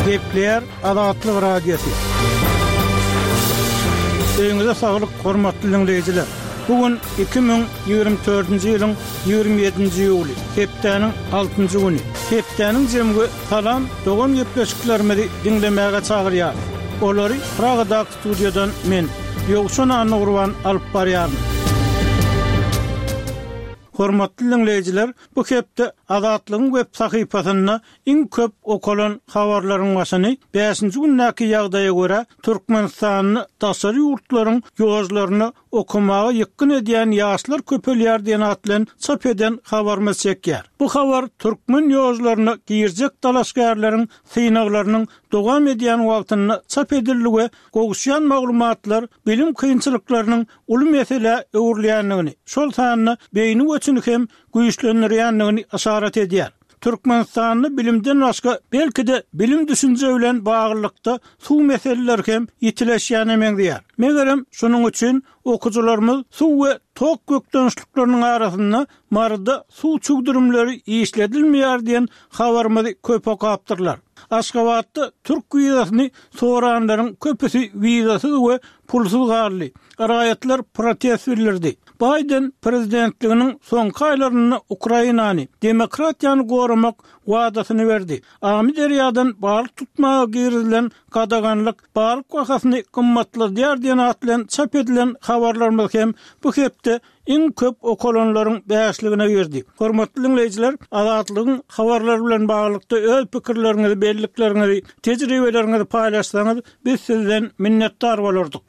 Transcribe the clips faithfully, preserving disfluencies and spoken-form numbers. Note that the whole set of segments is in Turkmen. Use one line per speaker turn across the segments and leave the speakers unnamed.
Gepler Azatlyk Radiosu. Öňüňizde saglyk, hormatly dinleýijiler. Bugün iki bin ýygrimi dördünji ýylyň ýygrimi ýedinji ýuly, hepdeniň altynjy güni. Hepdeniň jemgy salam, dogam ýepleşiklerimizi dinlemäge çagyrýar. Olary Pragada studiodan men Ýogşan Anurwan alyp barýarym. Hormatly dinleýijiler, bu hepde Azatlygyň web sahypasyna iň köp okulan habarlaryň başyny beşinji günnäki ýagdaýa görä Türkmenistanyň daşary ýurtlaryň ýozlaryny okumagy ýykyn edýän ýaşlar köpelýär diýen atlan çap eden habar çekýär. Bu habar türkmen ýozlaryny girjek dalaşgärleriň synaklarynyň dogam edýän wagtyny çap ediligi, gowşýan maglumatlar bilim kynçylyklarynyň uly mesele öwürleýänligini, şol sanyny beýni üçin hem güýçlendirýänligini aşarat edýär. Türkmenistanyny bilimden başga belki-de bilim düşünje bilen baglykda suw meseleler hem ýitileşýän emekdiýär. Megerem şonuň üçin okujularymyz suw we tok gökdönüşlikleriň arasynda marda suw çugdurumlary işledilmeýär diýen habarmy köp okapdyrlar. Aşgabatda Türk wizasyny soranlaryň köpüsi wizasy we pulsuz garly. Araýatlar protest bildirdi. Biden prezidentliginiň soňky aýlaryny Ukrainany demokratiýany goramak wadasyny berdi. Amy derýadan balyk tutmaga girilen gadaganlyk balyk wakasyny gymmatladyar diýen atlan çap edilen habarlarymyz hem bu hepde iň köp okulanlaryň beýişligine girdi. Hormatly dinleýijiler, Azatlygyň habarlary bilen baglykda öz pikirleriňizi, belliklerinizi, tejribelerinizi paýlaşsaňyz biz sizden minnetdar bolardyk.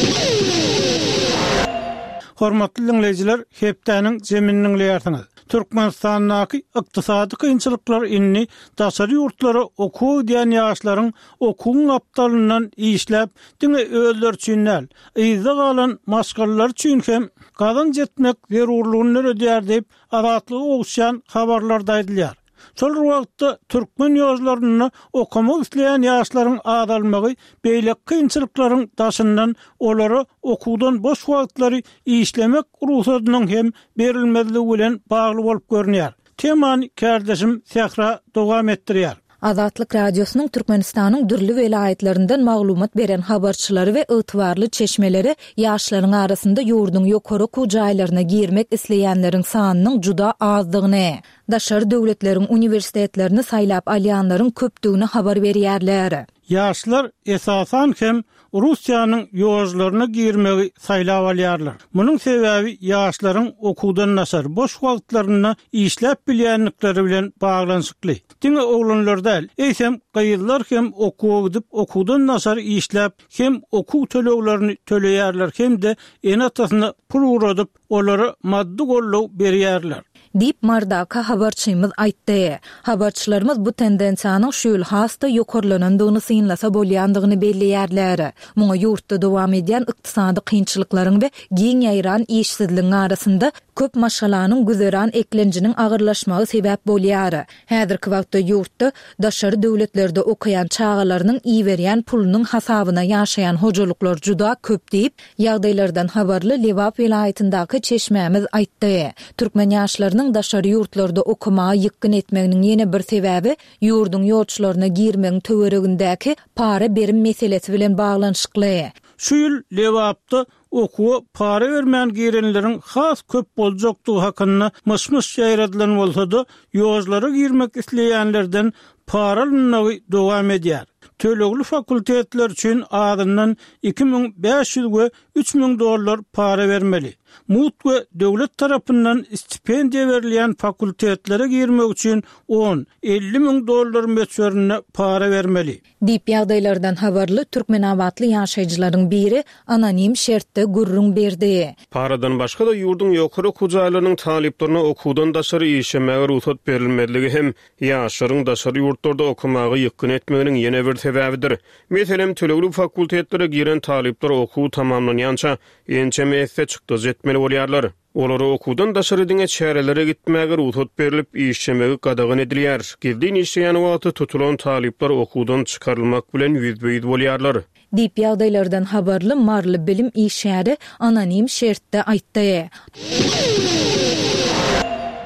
Hormatly dinleýijiler, hepdeniň jeminiň leýärsiňiz. Türkmenistanyň ykdysady kynçylyklar inni daşary ýurtlary okuw diýen ýaşlaryň okuwyň apdalyndan işläp, diňe özler üçin näl, ýyza galan maşgallar üçin hem gadan jetmek zerurlygyny ödýär diýip Azatlygy ogşan habarlarda aýdylýar. Şol wagtda türkmen ýozlaryny okumak isleýän ýaşlaryň adalmagy beýlek kynçylyklaryň daşyndan olary okuwdan boş wagtlary işlemek ruhsatynyň hem berilmezligi bilen bagly bolup görnýär. Temany kardeşim Sehra dowam etdirýär.
Azatlyk Radiosynyň Türkmenistanyň dürli welaýatlarinden maglumat beren habarçylary we ýytwarly çeşmeleri ýaşlaryň arasynda ýurdun ýokary okujaýlaryna girmek isleýänleriň sanynyň juda azdygyny, daşary döwletleriň uniwersitetlerini saýlap alýanlaryň köpdigini habar berýärler.
Ýaşlar esasan hem Russiýanyň ýozlaryna girmegi saýlap alýarlar. Munyň sebäbi ýaşlaryň okuwdan nasar boş wagtlaryny işläp bilýänlikleri bilen baglanyşykly. Diňe oglanlarda eýsem gaýylar hem okuw edip okuwdan nasar işläp hem okuw töleglerini töleýärler hem de enatasyna pul uradyp olary maddi gollaw berýärler.
Dip mardaka habarçymyz aýtdy. Habarçylarymyz bu tendensiýanyň şu ýyl hasta ýokarlanandygyny synlasa bolýandygyny belliýärler. Muňa ýurtda dowam edýän ykdysady kynçylyklaryň we giň ýaýran işsizligiň arasynda köp maşgalanyň güzeran eklenjiniň agyrlaşmagy sebäp bolýar. Häzirki wagtda ýurtda daşary döwletlerde okuyan çağalarynyň iýberýän pulunyň hasabyna ýaşaýan hojalyklar juda köp diýip ýagdaýlardan habarly Lewap welaýatyndaky çeşmämiz aýtdy. Türkmen ýaşlarynyň daşary ýurtlarda okumagy ýykyn etmeginiň ýene bir sebäbi ýurdun ýolçularyna girmegiň töweregindäki para berim meselesi bilen baglanyşykly.
Şu ýyl Lewapda okuwa para bermän girenleriň has köp boljakdygy hakyna myş-myş ýaýradylan bolsa-da ýozlara girmek isleýänlerden para alynmagy dowam edýär. Tölegli fakultetler üçin adından iki bin beş ýüz we üç bin dollar para vermeli. Mut we döwlet tarapyndan stipendiýa berilýän fakultetlere girmek üçin on elli bin dollar meçberine para vermeli.
Dip ýagdaýlardan habarly türkmen awatly ýaşaýjylaryň biri anonim şertde gurrun berdi.
Paradan başga da ýurdun ýokary okujaýlarynyň taliplerini okuwdan daşary işlemäge ruhsat berilmediligi hem ýaşlaryň daşary ýurtlarda okumagy ýykyn etmeginiň ýene bir sebäbidir. Meselem tölegli fakultetlere giren talipler okuw tamamlanýança ençe meýse çykdy jetmeli bolýarlar. Olary okuwdan daşary diňe çärelere gitmäge ruhsat berilip işlemegi gadagyn edilýär. Girdin işleýän wagty tutulan talipler okuwdan çykarylmak bilen ýüzbeýiz bolýarlar.
Dip ýagdaýlardan habarly marly bilim işäri anonim şertde aýtdy.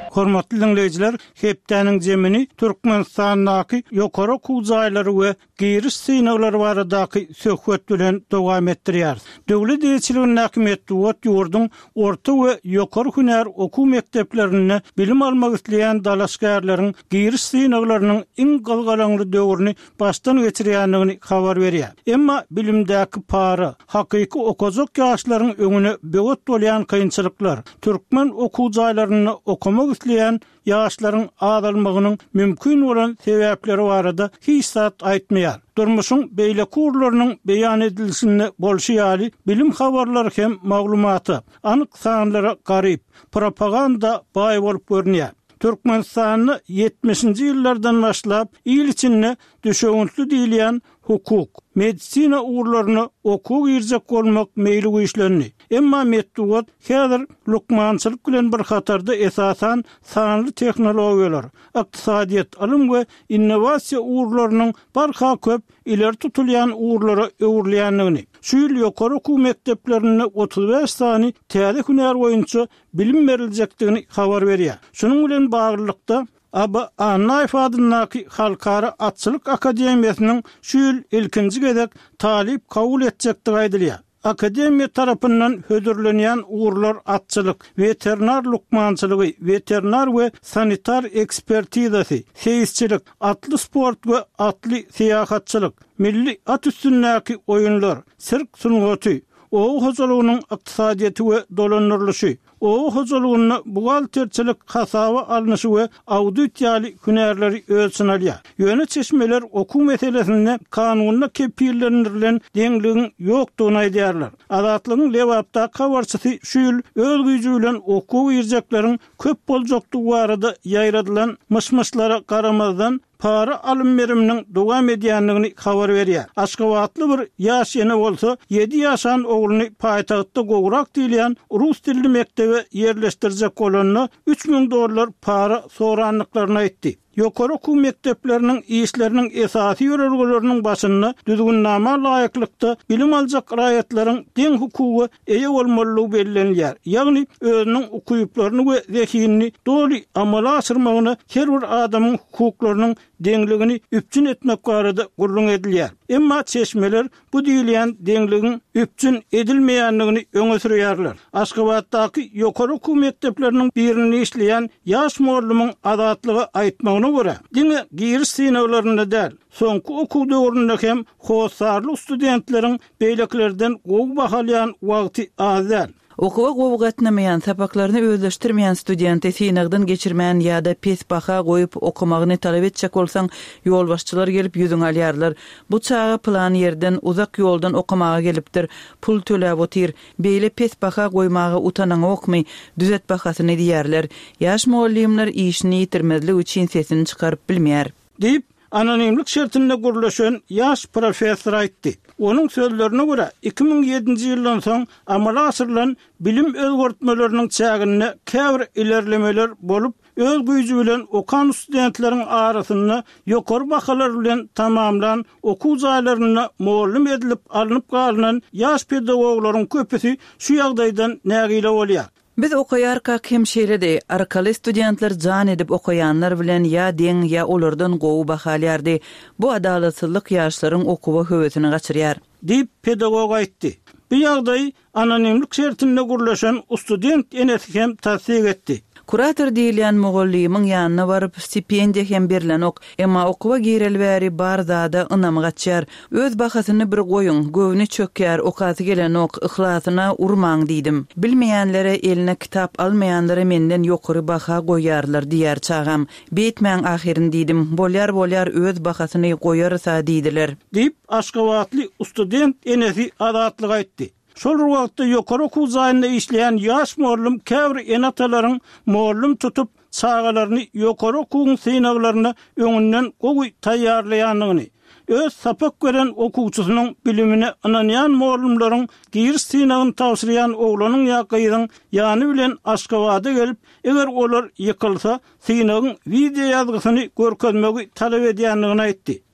Hormatly dinleyijiler, hepdäniň jemini Türkmenistanyň ýokary kuzaýlary we giriş synaglary baradaky söhbet bilen dowam etdirýär. Döwlet ýetirliginiň häkimetli wot ýurdun orta we ýokary hünär okuw mekdeplerini bilim almak isleýän dalaşgärleriň giriş synaglarynyň iň galgalaňly döwrüni başdan geçirýändigini habar berýär. Emma bilimdäki para, hakyky okazak ýaşlaryň öňüne böwet bolýan kynçylyklar, türkmen okuw jaýlaryny okumak isleýän ýaşlaryň adalmagynyň mümkin bolan sebäpleri barada hiç zat aýtmaýar. Durmuşyň beýle kurlarynyň beýan edilişini bolşy ýaly bilim habarlary hem maglumaty anyk sanlara garyp propaganda baý bolup görnýär. Türkmenistanyny yetmişinji ýyllardan başlap il içinde düşöňüntli diýilýän hukuk, medisina uğurlaryny okuw girjek bolmak meýli güýçlenýär. Emma metduat häzir lukmançylyk bilen bir hatarda esasan sanly tehnologiýalar, ykdysadyýat, alym we innovasiýa uğurlarynyň barha köp ileri tutulýan uğurlara öwürleýändigini, şu ýyl ýokary okuw mekdeplerini otuz beş sany täze hünär boýunça bilim berilejekdigini habar berýär. Şunuň bilen baglykda Aba Anna ifadyndaky Halkara Atçylyk Akademiýasynyň şu ýyl ilkinji gezek talip kabul etjekdigi aýdylýar. Akademiýa tarapyndan hödürlenýän uğurlar atçylyk, veterinar lukmançylygy, veterinar we sanitar ekspertizasy, seyisçilik, atly sport we atly syýahatçylyk, milli at üstündäki oýunlar, sirk sungaty, oğu hojalygynyň ykdysadyýaty we dolanyrlyşy, oğu hojalygyny bugalterçilik hasaba alnyşy we auditiýaly hünärleri ölçün alýar. Ýöne çeşmeler okuw meselesinde kanunyna kepillendirilen deňligiň ýokdugyny aýdýarlar. Azatlygyň lewapda kabarçysy şu ýyl öz güýji bilen okuw ýerjekleriň köp boljakdygy barada ýaýradylan myşmyşlara garamazdan para alym beriminiň dowam edýändigini habar berýär. Aşgabatly bir ýaş ýene bolsa ýedi ýaşan ogluny paýtagtda gowrak diýilýän rus dilli mektebe ýerleşdirjek bolanyna üç miň dollar para soranlyklaryny aýtdy. Ýokary okuw mektepleriniň işleriniň esasy ýörelgelerini başynda düzgünnama laýyklykda bilim aljak raýatlaryň deň hukugy eýe bolmalygy bellenýär. Ýagny özüniň ukuyuplaryny we zekini doly amala aşyrmagyna her bir adamyň hukuklarynyň deňligini üpçün etmek barada gurrun edilýär. Emma çeşmeler bu diýilýän deňligiň üpçün edilmeýändigini öňe sürýärler. Aşgabatdaky ýokary okuw mekdepleriniň birini işleýän ýaş muallimyň azatlygy aýtmagyna görä, diňe giriş synaglaryna däl, soňky okuw döwründe hem howsarly studentleriň beýleklerden gowy bahalýan wagty azal.
Okuwa gowy gatnamaýan, sapaklaryny özleşdirmeýän student synagdan geçirmän ýa-da pes baha goýup okumagyny talap etjek bolsaň, ýolbaşçylar gelip ýüzüň alýarlar. Bu çağa plan ýerden uzak ýoldan okumaga gelipdir. Pul töläp otyr, beýle pes baha goýmagy utanaň okmy, düzet bahasyny diýerler. Ýaş muallimler işini ýitirmezlik üçin sesini çykaryp bilmeýär.
Diýip anonimlik şertinde gurulşan ýaş professor aýtdy. Onun sözlerine göre iki bin yedinji ýyldan soň amala aşyrylan bilim özgörtmeleriniň çägine käbir ilerlemeler bolup öz güýji bilen okan studentleriň arasynda ýokary bahalar bilen tamamlan okuw jaýlaryna muallim edilip alınıp galynan ýaş pedagoglaryň köpüsi şu ýagdaýdan nägile bolýar.
Biz okaýarkak hem şeýledi, arkaly studentler jan edip okaýanlar bilen ýa deň ýa olardan gowy bahalýardy. Bu adalatsyzlyk ýaşlaryň okuwa höwesini gaçyrýar,
diýip pedagog aýtdy. Bu ýagdaý anonimlik şertinde gurulşan student enesi hem tasdik etdi.
Kurator diýilýän mugallimyň ýanyna baryp stipendiýa hem berilen ok, emma okuwa girelbäri bar zada ynamy gaçýar. Öz bahasyny bir goýun, gowny çökýär, okasy gelen ok ihlasyna urmaň diýdim. Bilmeýänlere eline kitap almaýanlara menden ýokary baha goýarlar diýär çagam. Beýtmäň ahyryny diýdim. Bolýar bolýar öz bahasyny goýarsa diýdiler.
Diýip Aşgabatly student enesi azatlyk aýtdy. Şol wagtda ýokary okuw jaýynda işleýän ýaş muallim käbir enatalaryň muallim tutup çağalaryny ýokary okuw synaglaryna öňünden gowy taýýarlaýanlygyny, öz sapak gören okuwçysynyň bilimine inanýan muallimlaryň giriş synagyny tapşyrýan oglanyň ýa-gyzyň ýany bilen Aşgabata gelip, eger olar ýykylsa, synagyň video ýazgysyny görkezmegi talap edýänligini aýtdy.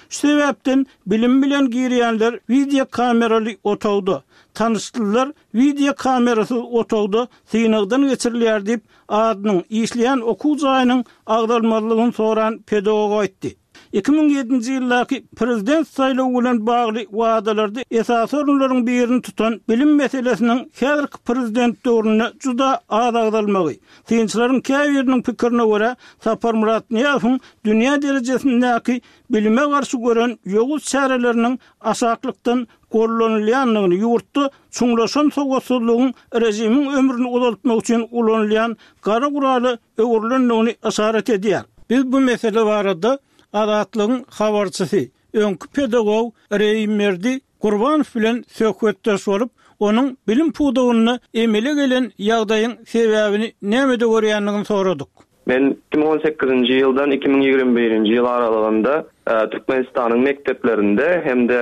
Şu sebäpden bilim bilen giýýänler video kameraly otowda tanışdylar. Video kamerasy otowda synagdan geçirilýär diýip adynyň işleýän okuw jaýynyň agdalmalygyny soran pedagog aýtdy. iki bin yedinji ýyldaky prezident saýlawy bilen bagly wadalarda esas orunlaryň birini tutan bilim meselesiniň häzirki prezident döwrüne juda az agdalmagy. Synçylaryň käbiriniň pikirine görä Sapar Murat Niýazowyň dünýä derejesindäki bilime garşy gören ýoguz çäreleriniň asaklykdan gollanylýanlygyny ýurtda çuňlaşan sowatsuzlygyň rejimiň ömrüni uzaltmak üçin ulanylýan gara guraly öwürlendigini asaret edýär. Biz bu mesele barada Adatlygyň habarçysy, öňkü pedagog Reýmerdi Gurbanow bilen söhbetdeş bolup, onuň bilim pudugyny emele gelen ýagdaýyň sebäbini nämede görýändigini soradyk.
Men iki bin on sekizinji ýyldan iki bin ýigirme birinji ýyl aralygynda Türkmenistanyň mekdeplerinde hemde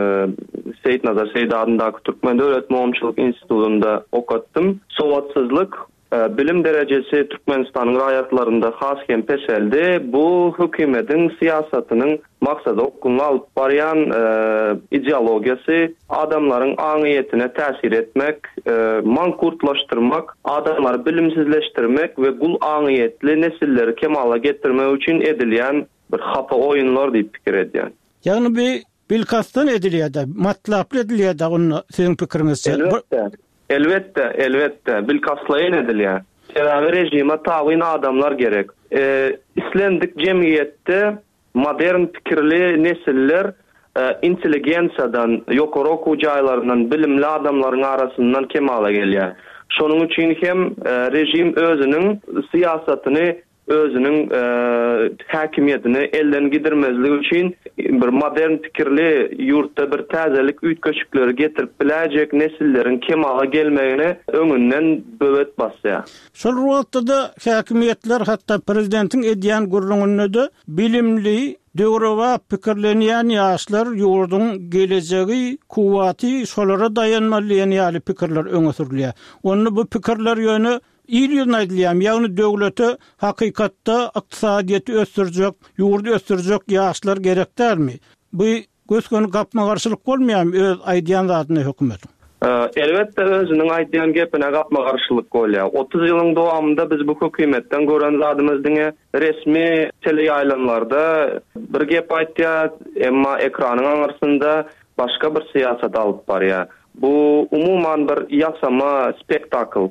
Seyit Nazar Seyit adyndaky Türkmen Döwlet Muhamçylyk institutunda okutdum. Sowatsyzlyk bilim derejesi Türkmenistanyň raýatlarynda hasken peşeldi. Bu hökümetiň siýasatynyň maksady okunyň alyp barýan e, ideologiýasy adamlaryň aňyetine täsir etmek, e, mankurtlaşdyrmak, adamlary bilimsizleşdirmek we gul aňyetli nesilleri kemala getirmek üçin edilýän bir hapa oýunlar diýip pikir edýän.
Ýagny bir bilkastan edilýär, matlaply edilýär onu seň pikiriňizçe.
Elbette. Elbette, elbette. Bilkaslaýyn edilýär. Sebäbi rejime taýyn adamlar gerek. E, islendik jemgyýetde modern pikirli nesiller e, intelligensiýadan, ýokary okuw jaýlaryndan bilimli adamlaryň arasyndan kemala gelýär. Şonuň üçin hem e, rejim özüniň siýasatyny, özüniň e, häkimiýetini elden gidirmezligi üçin bir modern pikirli ýurtda bir täzelik üýtgeçikleri getirip biläjek nesillerin kemala gelmegine öňünden böwet basýar.
Şol wagtda häkimiýetler hatda prezidentiň edýän gurrunynda bilimli döwrewa pikirlenýän ýaşlar ýurduň gelejegi, kuwaty şolara dayanmaly ýaly pikirler öňe sürilýär. Onu bu pikirler ýöne İliyun aydiliyam, yani devleti hakikatta iktisadiyyeti östürecek, yurdu östürecek yaşlar gerekler mi? Bu gözkönü kapma karşılık olmayam öz aydiyan zatına hükümet.
Elbette özünün aydiyan gepine kapma karşılık olýar. otuz ýylyň dowamında biz bu hökümetten gören zadymyzdyň resmi teleýaylanlarda bir gep aýtýar, emma ekranyň aňarsynda başga bir siýasat alyp barýar. Bu umuman bir ýasama spektakl.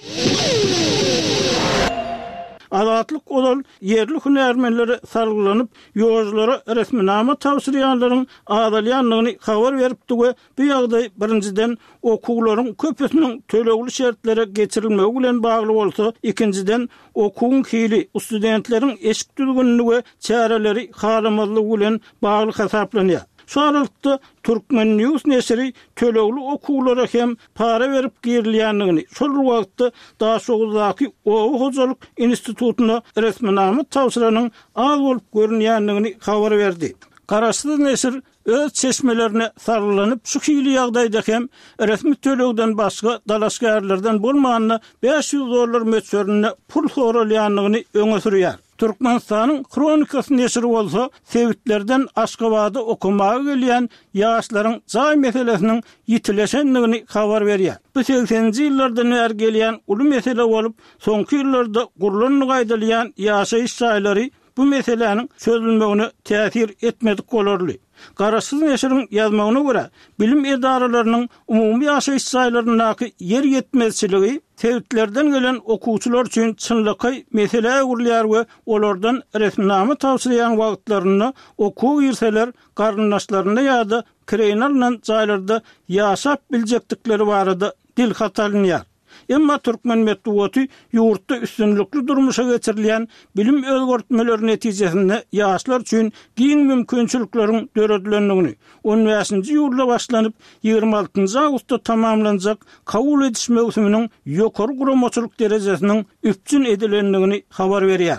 Adatlyk olal yerli hünärmenleri sargylanyp ýozlara resminama tawsirýanlaryň adalyanlygyny habar beripdi we bu ýagdaý birinciden okuwlaryň köpüsiniň tölegli şertlere geçirilmegi bilen bagly bolsa, ikinciden okuwň hili studentleriň eşik dülgünlügi we çäreleri halamazlygy bilen bagly hesaplanýar. Şu aralıkta Türkmen News nesiri tölegli okuwlara hem para verip girilýändigini, şol wagtda Daşoğuzdaky Owa Hojalyk institutuna resminama tawsyranyň az bolup görünýändigini habar berdi. Garaşly nesir öz çeşmelerine sarılanyp şu hili ýagdaýda hem resmi tölegden başga dalaşgärlerden bolmanyny beş ýüz dollar möçberine pul soralýandygyny öňe sürýär. Türkmenistanyň kronikasy nesiri bolsa, Sewitlerden Aşgabatda okumaga gelýän ýaşlaryň jaý meselesiniň ýitileşendigini habar berýär. Bu seksenji ýyllardan bäri gelýän uly mesele bolup, soňky ýyllarda gurulanyp gaýdalýan ýaşaýyş jaýlary bu meseleniň çözülmegine täsir etmedik bolarly. Garaşsyz neşiriň ýazmagyna görä, bilim edaralarynyň umumy ýaşaýyş jaýlaryndaky yer ýetmezçiligi Sewitlerden gelen okuwçylar üçin çynlyky mesele gurulýar we olardan resminama tawsirýan wagtlaryny okuw girseler garyndaşlaryna ýa-da kreýnarlan jaýlarda ýaşap biljekdikleri barada dil hatalynýar. Emma Türkmen medeniýeti ýurtda üstünlükli durmuşa geçirilýän bilim özgörtmeleri netijesinde ýaşlar üçin giň mümkinçilikleriň döredlendigini, on beşinji ýylda başlanyp ýygrima altynjy awgustda tamamlanjak kabul ediş mewsumynyň ýokary guramaçylyk derejesiniň üpçün edilendigini habar berýär.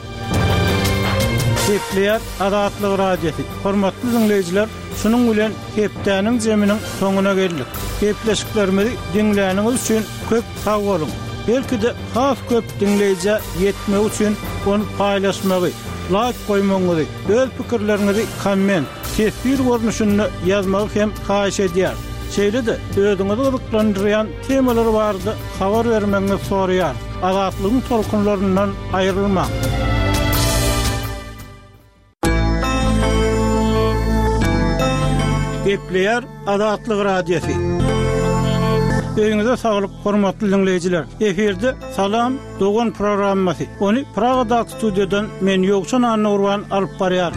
Sepleýär Adatlyk radiosi. Hormatly dinleýijiler, şunun bilen hepdäniň jeminiň soňuna geldik. Hepleşiklerimizi dinleýäniňiz üçin köp sag bolun. Belki de has köp dinleýije ýetmek üçin onu paýlaşmagy, like goýmagy, öz pikirlerinizi komment tesbir görnüşünü yazmagy hem haýyş edýär. Şeýle-de özüňizi gyzyklandyran temalar bardy, habar bermeňizi soraýar. Azatlygyň tolkunlaryndan aýrylmak. Gepleýär Azatlyk radiosi. Öňüňizde saglyk, hormatly dinleýijiler. Eferde Salam Dogan programmasy. Onu Pragada studiodan men Ýogşan Anurwan alyp barýar.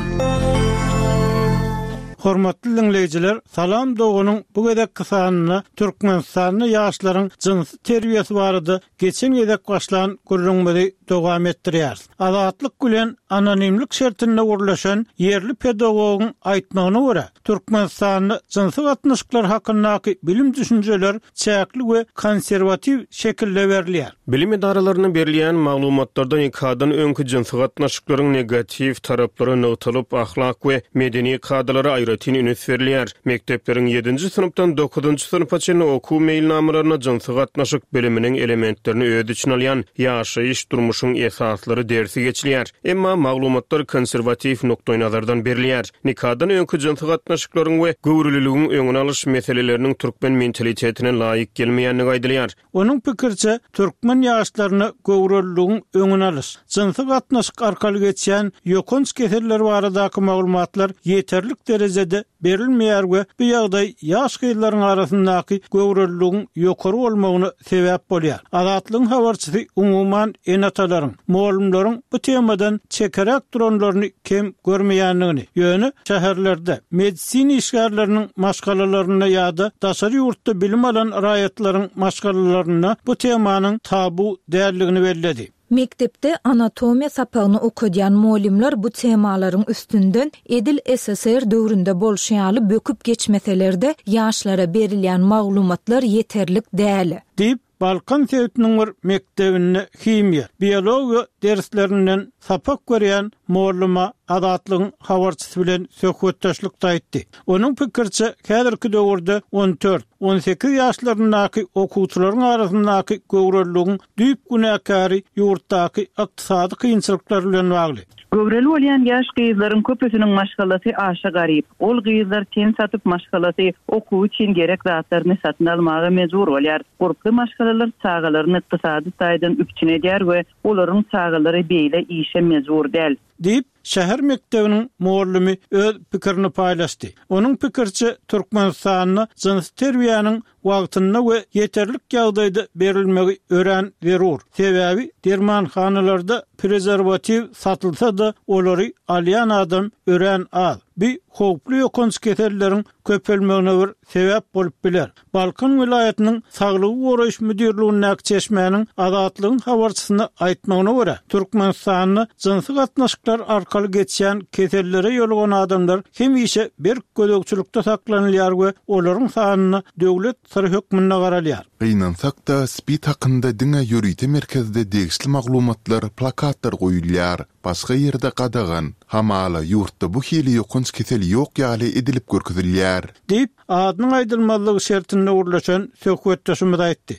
Hormatly dinleýijiler, Salam Doganyň bu gedek kysanyny Türkmenistanyň ýaşlaryň jinsy terbiyesi barada geçen gedek başlan gürrüňmeli dowam etdirýär. Azatlyk bilen anonimlik şertinde urlaşan yerli pedagogyň aýtmagyna görä, Türkmenistanyň jinsy gatnaşyklar hakyndaky bilim düşünjeler çäkli we konserwativ şekilde berilýär.
Bilim idaralaryna berilýän maglumatlardan ikadan öňkü jinsy gatnaşyklaryň negativ taraplary nöwtalyp ahlak we medeni kadalara aýratyn üns berilýär. Mektepleriň ýedinji synpdan dokuzunçy synpa çenli okuw meýilnamalaryna jinsy gatnaşyk biliminiň elementlerini öz içine alýan ýaşaýyş durmuşyň esaslary dersi geçilýär. Emma maglumatlar konserwativ nokdaýnazardan berilýär. Nikadan öňkü jinsy gatnaşyklaryň we göwrülülügiň öňüne alyş meseleleriniň türkmen mentalitetine laýyk gelmeýänligi aýdylýar.
Onuň pikirçe, türkmen ýaşlaryny göwrülügiň öňüne alyş, jinsy gatnaşyk arkaly geçýän ýokons keserler baradaky maglumatlar ýeterlik derejede berilmeýär we bu ýagdaý ýaş gyýlaryň arasyndaky göwrülügiň ýokary bolmagyna sebäp bolýar. Azatlygyň habarçysy umumyň enatalaryň, muallimlaryň bu temadan çekerek duranlaryny kem görmeýänligini, ýöne şäherlerde medisina işgärleriniň maşgalalaryna ýa-da daşary ýurtda bilim alan raýatlaryň maşgalalaryna bu temanyň tabu däldigini bellädi.
Mektepde anatomiya sapagyny okudyan muallimler bu temalaryň üstünden Edil S S R döwründe bolşýaly böküp geçmeselerde ýaşlara berilýän maglumatlar ýeterlik däl.
Dip Balkan Sewitiniň mektebinde himiýa, biologiýa derslerinden sapak görýän muallima Azatlygyň habarçysy bilen söhbetdeşlik aýtdy. Onuň pikirçe, häzirki döwürde on dört on sekiz ýaşlaryňdaky okuwçylaryň arasyndaky göwrülügiň düýp günäkary ýurtdaky ykdysady kynçylyklar bilen bagly.
Göwreli bolýan ýaş gyzlaryň köpüsiniň maşgalasy aşa garyp. Ol gyzlar ten satyp maşgalasy okuw üçin gerek zatlaryny satyn almagy mejbur bolýar. Guruply maşgalalar çağalaryny ykdysady taýdan üpçün edýär we olaryň çağalary beýle işe mejbur däl.
Dip şäher mektebiniň muallimi öz pikirini paýlaşdy. Onuň pikirçe, Türkmenistanyň jinsy terbiýanyň wagtyna we ýeterlik ýagdaýda berilmegi ören zerur. Sebäbi dermanhanalarda prezervativ satylsa-da olary alýan adam ören az. Bir howply ýokons keserleriň köpelmegine bir sebäp bolup biler. Balkan vilayatynyň saglygy goraýyş müdirliginiň çeşmäniň Azatlygyň habarçysyna aýtmagyna görä, Türkmenistanyň jinsy gatnaşyklar arkaly geçýän keserlere ýolgan adamlar hemişe bir gödökçülükde saklanýar we olaryň sanyny döwlet syry hökmünde garalýar.
Gynansak da spit hakynda diňe ýörüýte merkezde degişli maglumatlar, plakatlar goýulýar. Başga ýerde gadagan, hamala ýurtda bu hili ýokons kesel ýok ýaly edilip görkezilýär.
Diýip adynyň aýdylmalygy şertinde urlaşan söhbetdeşimiz aýtdy.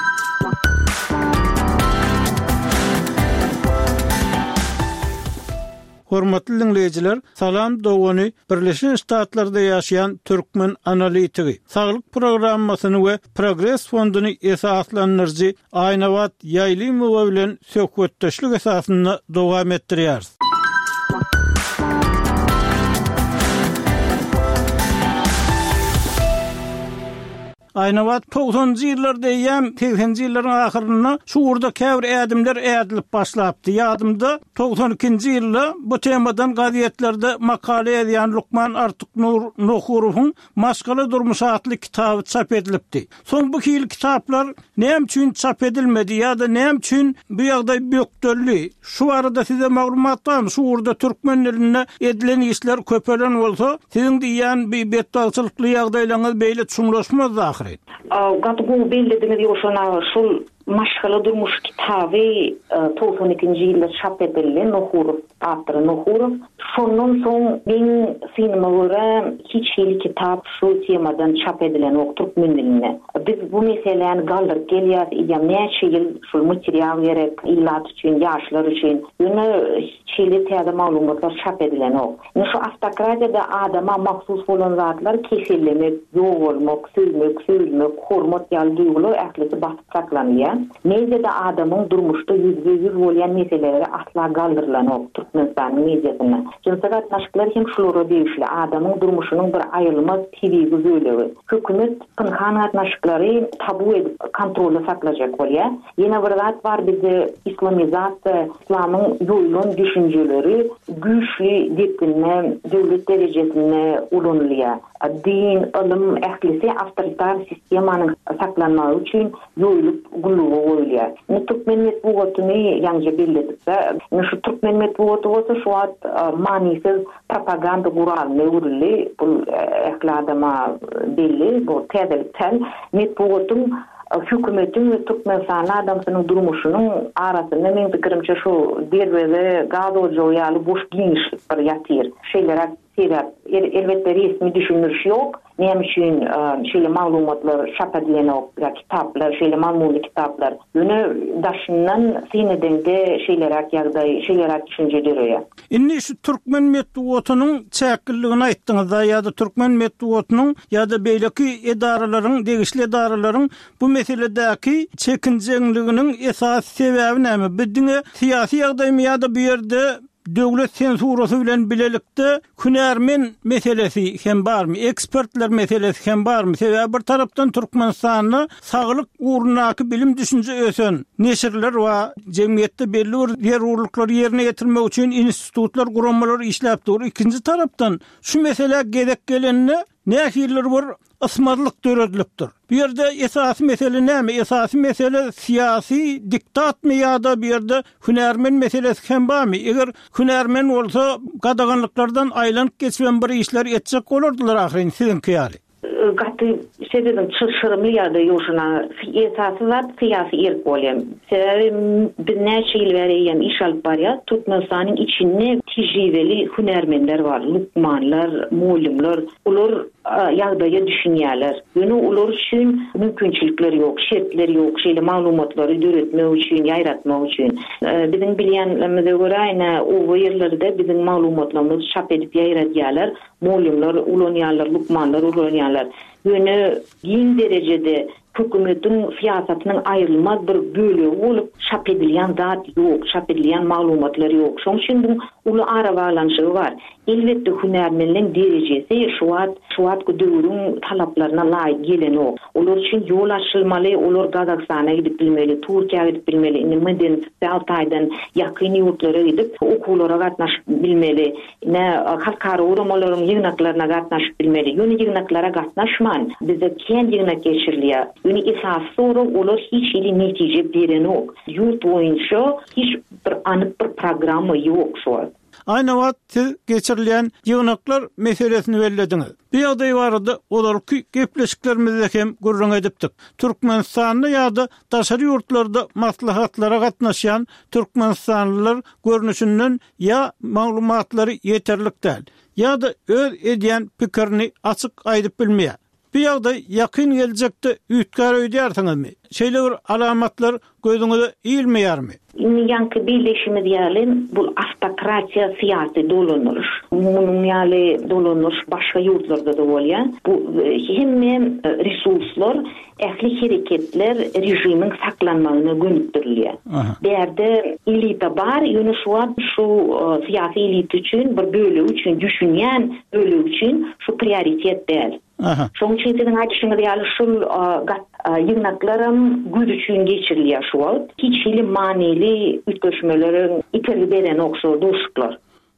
Hormatly dinleýijiler, Salam Dogany Birleşen Ştatlarda ýaşaýan türkmen analitigi, saglyk programmasyny we Progress fonduny esaslandyrjy Aýnawat Ýaýlymowa bilen söhbetdeşlik esasyny dowam etdirýär. Aýnawat togsonjy ýyllarda ýa seksenji ýyllaryň ahyryna şu urda käbir ädimler ädilip başlapdy. Ýadymda togson ikinji ýylda bu temadan gazetlerde makale ýazýan Lukman Artuknur Nohurowyň Maşgala durmuş adly kitaby çap edilipdi. Soň bu hili kitaplar näme üçin çap edilmedi ýa-da näme üçin bu ýagdaý bökdölli? Şu arada size maglumat barmy? Şu urda türkmen diline edilen işler köpelen bolsa, siziň diýen bir betdagçylykly ýagdaýlaryňyz beýle çuňlaşmaz ahir.
Gatgu belli demi ýoşana şul Maşgala durmuş kitabı doksan ikinci ýylda çap edilen Nuhurov, Atry Nuhurov. Şondan soň ben sinema göre hiç hili kitap şu temadan çap edilen ok türkmen diline. Biz bu meseleni galdyryp gelýär, ýa näçe ýyl şu material gerek illat üçin, ýaşlar üçin. Ýöne çili täze maglumatlar çap edilen ok. Ýöne şu avtokratiýada adama mahsus bolan zatlar kesellemek, ýok bolmak, sözmek, sözmek, hormat ýaly duýgular ählisi basyp saklanýar. Mediada adamın durmuşda yüzde yüz bolýan meseleleri asla galdyrılan ok Türkmenistan mediasynda. Cinsagat naşyklar hem şulara diýişli adamın durmuşynyň bir aýrylmaz tibi gözlegi. Hökümet pynhan naşyklary tabu edip kontrolde saklajak bolýar. Ýene bir zat bar bizde islamizasiýa, islamyň ýoýlan düşünjeleri güýçli depinme döwlet derejesinde ulanylýar. Din, ilim ählisi awtoritar sistemanyň saklanmagy üçin ýoýulyp gulugy goýulýar. Ne Türkmen medeniýetini ýangy belledikse, ne şu Türkmen medeniýeti bolsa şu wagt manisiz propaganda guralyny uruly, bu ähli adama belli, bu täzelikden medeniýetiň hökümetin ve Türkmenistan adamsynyň durmuşynyň arasynda men pikirimçe şu derwede gaz ojagy ýaly boş giňişlik bir ýatyr. Şeýler sebäp elbetde resmi düşünürüş ýok. Näme üçin şeýle maglumatlar çap edilen ok, kitaplar, şeýle mazmunly kitaplar. Ýöne daşyndan sinedende şeýlerak ýagdaý, şeýlerak düşünjeler ýa.
Indi şu Türkmen medeniýetiniň çäkilligini aýtdyňyz-da, ýa-da Türkmen medeniýetiniň ýa-da beýleki edaralaryň, degişli edaralaryň bu meseledäki çekinjeliginiň esas sebäbi näme? Bizdiňe syýasy ýagdaýmy ýa-da bu ýerde döwlet sensurasy bilen bilelikde hünärmen meselesi hem barmy, ekspertler meselesi hem barmy? Sebäbi bir tarapdan Türkmenistanyň saglyk uğrundaky bilim düşünje ösen neşirler we jemgyýetde belli bir zerurlyklary ýerine ýetirmek üçin institutlar, gurammalar işläp dur. İkinji tarapdan şu mesele gedek gelenine nähirler bir ısmarlyk döredilipdir. Bu ýerde esasy mesele näme? Esasy mesele siýasy diktatmy ýa-da bir ýerde hünärmen meselesi hem barmy? Eger hünärmen bolsa gadaganlyklardan aýlanyp geçen bir işler etjek bolardylar ahyryn sizinki ýaly.
Gatty sebäbi çyrşyrmy ýa-da ýoşuna esasy zat syýasy erk bolýar. Sebäbi bir näçe ýyl berýän iş alyp barýar. Türkmenistanyň içinde tejribeli hünärmenler bar, lukmanlar, mulimler. Ular ýagdaýa düşünýärler. Ýöne ular üçin mümkinçilikleri ýok, şertleri ýok, şeýle maglumatlary döretmek üçin, ýaýratmak üçin. Biziň bilýänlerimize görä aýna o ýerlerde biziň maglumatlarymyzy çap edip ýaýratýarlar. Mulimler ulanýarlar, lukmanlar ulanýarlar. Ýöne giň derejede hökümetin siýasatynyň aýrylmaz bir bölegi bolup çap edilýän zat ýok, çap edilýän maglumatlar ýok. Şoň üçin bu uly ara baglanyşy bar. Elbetde hünärmenliň derejesi şu wagt şu wagt döwrüň talaplaryna laýyk gelen ok. Olar üçin ýol açylmaly, olar Gazakstana gidip bilmeli, Türkiýe gidip bilmeli, indi meden Altaýdan ýakyn ýurtlara gidip okuwlara gatnaşyp bilmeli, ne halkara uramalaryň ýygnaklaryna gatnaşyp bilmeli. Ýöne ýygnaklara gatnaşman, bizde kän ýygnak geçirilýär. Ýöne esas soru olar hiç ili netije beren ok. Ýurt boýunça hiç bir anyk bir programa ýok şu wagt.
Aynı wagt geçirilen ýygnaklar meselesini bellediňiz. Bir ýagdaý bardy, olarky gepleşiklerimizde hem gurrun edipdik. Türkmenistanyň ýa-da daşary ýurtlarda maslahatlara gatnaşýan türkmenistanlylar görnüşinden ýa maglumatlary ýeterlik däl, ýa-da öz edýän pikirini açyk aýdyp bilmeýär. Bir ýagdaý ýakyn geljekde üýtkär öýdýärsiňizmi? Şeýle bir alamatlar gözüňize iýilmeýärmi?
Ýanky birleşimi diýelim, bu avtokratiýa syýasy dolanýar. Munyň ýaly dolanýar başga ýurtlarda da bolýar. Bu hemme resurslar, ähli hereketler rejimiň saklanmagyna gönükdirilýär. Berde elita bar, ýöne şu şu syýasy elita üçin bir bölegi üçin düşünýän bölegi üçin şu prioritet däl. Şoň üçin sizin aýdyşyňyz ýaly şol ýygnaklarym güz üçin geçirilýär şu wagt. Hiç ili manili ütgeşmeleriň iterli beren okşar dostlar.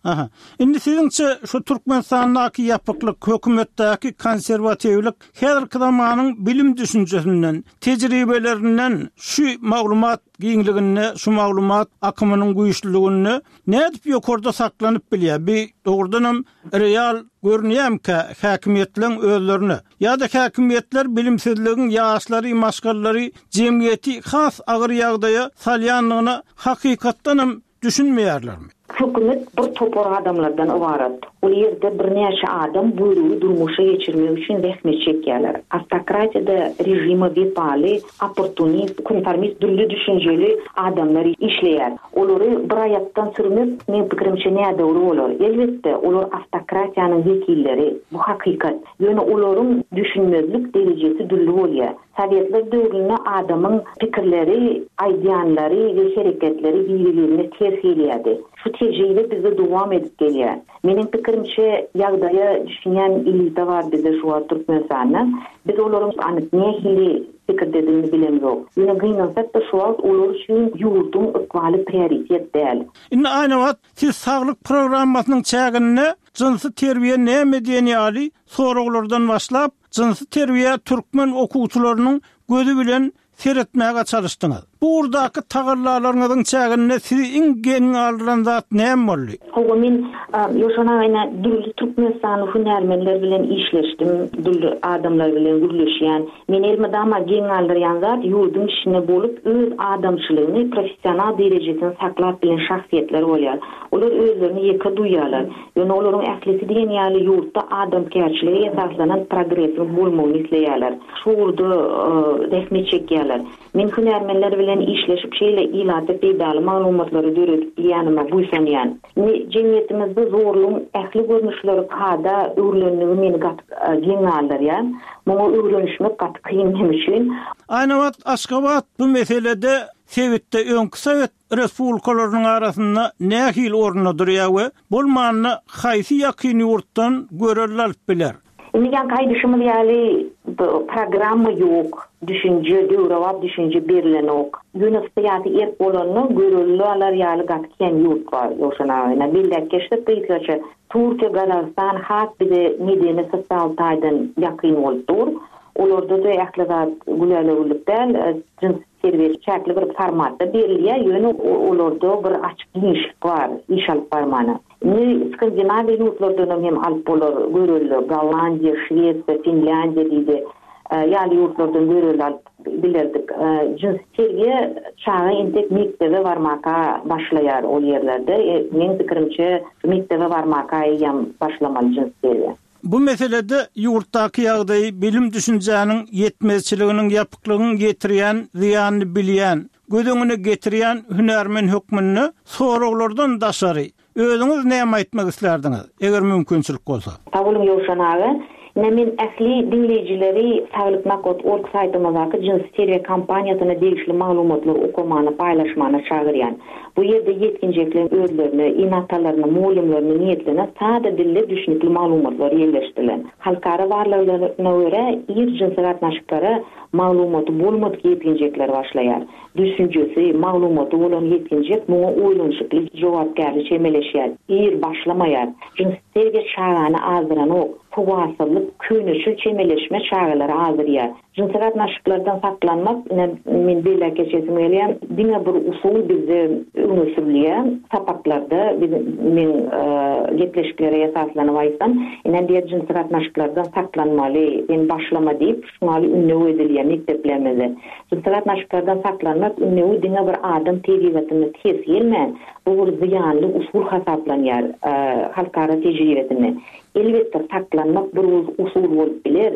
Aha. Indi siziňçe şu Türkmenistanyňdaky ýapyklyk, hökümetdäki konserwatiwlik häzirki zamanyň bilim düşünjesinden, tejribelerinden şu maglumat giňligine, şu maglumat akymynyň güýçlüligine nädip ýokarda saklanyp bilýär? Bir dogrudanam real görnýärmi häkimetleriň özlerini ýa-da häkimetler bilimsizligiň ýaşlary, maşgallary jemgyýeti has agyr ýagdaýa salýanlygyna hakykatdanam düşünmeýärlermi?
Hükümet bir topar adamlardan ibaret. O yerde bir neçe adam buyruğu durmuşa geçirmek için zahmet çekýärler. Автократияda rejimi vepali, opportunist, konformist, dürlü düşünceli adamlar işleýär. Olary bir ayakdan sürmek men pikirimçe näde bolar? Elbetde olar автократияnyň wekilleri, bu hakykat. Ýöne olaryň düşünmezlik derejesi dürlü bolýar. Sovetler döwründe adamın pikirleri, aýdýanlary we hereketleri bir-birine ters gelýärdi. Şu tejribe bizde dowam edip gelýär. Meniň pikirimçe ýagdaýa düşünýän elita bar bizde şu Türkmenistanda. Biz olaryň anyk nähili pikir dediğini bilemiyoruz. Yine gynansak da şu an olur üçün ýurdun ykbaly prioritet däl.
Indi aýna wagt siz saglyk programmasynyň çägine jinsy terbiýe näme diýeni ýaly soraglardan başlap jinsy terbiýe türkmen okuwçylarynyň gözü bilen seretmäge çalışdyňyz. Burdaky tagarlarlaryňyň çägine sizi iň geň aldyran zat näme boldy?
Howa men ýoşana aýna dürli Türkmenistany hünärmenler bilen işleşdim, dürli adamlar bilen gürleşýän. Men elmede ama geň aldyran zat ýurdun işine bolup öz adamçylygyny professional derejesinde saklap bilen şahsiýetler bolýar. Olar özlerini ýeke duýýarlar. Ýöne olaryň ählisi diýen ýaly ýurtda adamkärçiligi esaslanan progressin bolmagyny isleýärler. Şurda rehmet çekýärler. Men hünärmenler bilen işleşip şeýle ilaty peýdaly maglumatlary döredip ýanyma buýsanýan. Ne jemgyýetimizde zorluň ähli görnüşleri kada öwrenligi meni gat geň aldyran. Muňa öwrenişmek gat kyn hemşin.
Aýna wagt Aşgabat bu meselede Sewitde öňkü Sowet respublikalarynyň arasynda nähil orna durýar we bolmanyny haýsy ýakyn ýurtdan görerler biler.
Inigen kaydışımız yani programı yok, düşünce, döwrewap düşünce berilen ok. Yunusiyatı erk bolanny görüllüler ýaly gatken yurt var. Ýoşana bille geçti peýtgaça Türkiýe, Gazakistan hat bir de medeni sosial taýdan ýakyn boldur. Olarda da ählidat gülerlerlikden jins servis çäkli bir formatda berilýär. Ýöne olarda bir açyk genişlik var, iş alyp barmany. Ne Skandinaviya ýurtlaryndan hem alyp bolar görüllü, Gollandiýa, Şwediýa, Finlandiýa diýdi. Ýaly ýurtlardan görüllü alyp bilerdik. Jins sergi çağa intek mektebe barmaka başlaýar o ýerlerde. Men pikirimçe mektebe barmaka ýam başlamaly jins sergi.
Bu meselede ýurtdaky ýagdaýy bilim düşünjäniň ýetmezçiliginiň ýapyklygyny getirýän, ziýanyny bilýän, gödüňüne getirýän hünärmen hökmüni soraglardan daşary. Özüňiz näme aýtmak islerdiňiz? Eger mümkinçilik bolsa.
Tawulum ýoşanagy Nemin ähli dinleyijileri Saglyk Nakot org saytymyzdaky jins terbiýe kampaniýasyna degişli maglumatlar okumany, paýlaşmany çagyrýan. Bu ýerde ýetginjekler özlerini, inatalaryny, muallimlaryny niýetlerine sada dilde düşünikli maglumatlar ýerleşdirilen. Halkara warlyklaryna görä ir jins gatnaşyklary maglumaty bolmadyk ýetginjekler başlaýar. Düşünjesi, maglumaty bolan ýetginjek muňa oýlanşykly jogapkärlik çemeleşýär. Ir başlamaýar. Jins terbiýe çagany azdıran ok. Puwaslyk, könüşül çemeleşme çağrıları azırýar. Jins gatnaşyklardan saklanmak, men belle geçesim gelýän, diňe bir usul bizde öňe sürülýär. Sapaklarda men gepleşiklere esaslanyp aýtsam, ene diýer jins gatnaşyklardan saklanmaly, men başlama diýip şuňaly ünlü edilýär mekteplerimizde. Jins gatnaşyklardan saklanmak, ünlü diňe bir adam tebigatyny tes gelmän, bu bir ziýanly usul hasaplanýar halkara tejribesinde. Elbette saklanmak bir usul bolup biler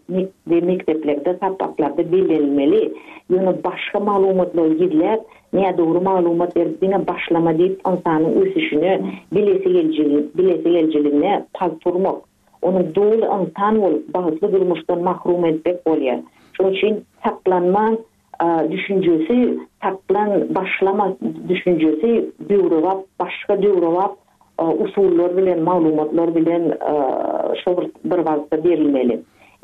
we mekteplerde sapaklarda belirlenmeli. Ýöne başga maglumatlar gidler, näme dogry maglumat berdiňe başlama diýip insanyň ösüşini, bilesi geljiligini, bilesi geljiligine palturmak. Onu dogry insan bolup bagysly durmuşdan mahrum etmek bolýar. Şonuň üçin saklanma düşünjesi, saklan başlama düşünjesi döwrewap, başga döwrewap usullar bilen, maglumatlar bilen şo bir wagtda berilmeli.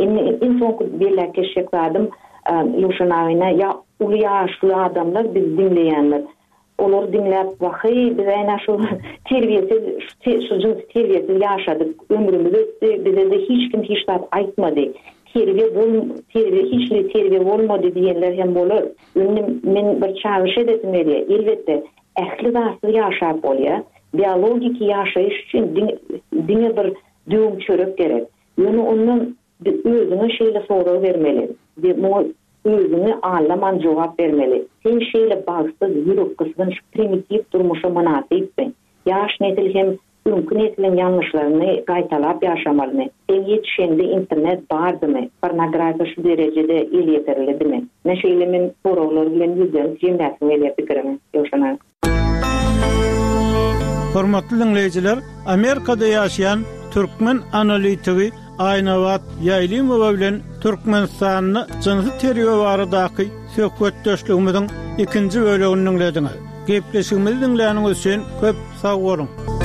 En son belle keşek zadım ýoşanawyna ýa uly ýaşly adamlar biz dinleýänler. olar dinläp wahy biz ayna şu terbiyesiz şu jins terbiyesiz ýaşadyk, ömrümüz ötdi, bize de hiç kim hiç zat aýtmady. Terbiye bol, terbiye hiçli terbiye bolmady diýenler hem bolar. Men bir çağrış edetim diye. Elbette ähli zatly ýaşap bolýar. Biologik ýaşaýyş üçin diňe bir düýüm çörek gerek. Ýöne ondan özüne şeýle soraw bermeli. Özüne alaman jogap bermeli. Sen şeýle bagsyz ýürek kysgyn primitiv durmuşa manatypsyň. Ýaş nesil hem mümkin etilen ýanlışlaryny gaýtalap ýaşamalyny. Sen ýetişende internet bardymy? Pornografiýa şu derejede el ýeterilidimi? Näşeýle men sorawlar bilen ýüzden jemgyýetini elep pikirimi ýoşanar.
Hormatly dinleýijiler, Amerikada ýaşaýan türkmen analitigi Aynawat Ýaýlymowa bilen Türkmenistanyny jynsy terbiýe baradaky söhbetdeşligimiziň ikinji bölegini dinlediňiz. Gepleşigimizi dinläniňiz üçin köp sag bolun.